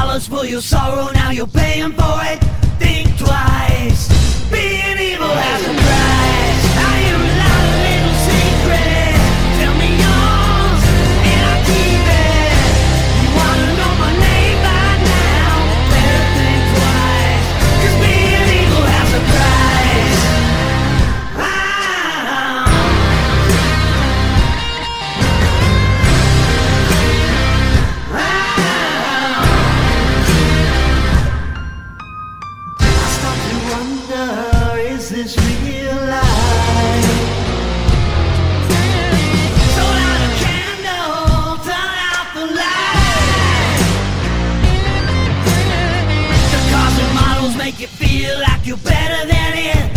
$1 for your sorrow, now you're paying for it. Think twice. Being evil has a price. I hear a lot of little secrets. Tell me yours, and I keep it. You wanna know my name by now? Better think twice. 'Cause being evil has a price. Is this real life? Turn out a candle, turn out the light. The cars and models make you feel like you're better than it.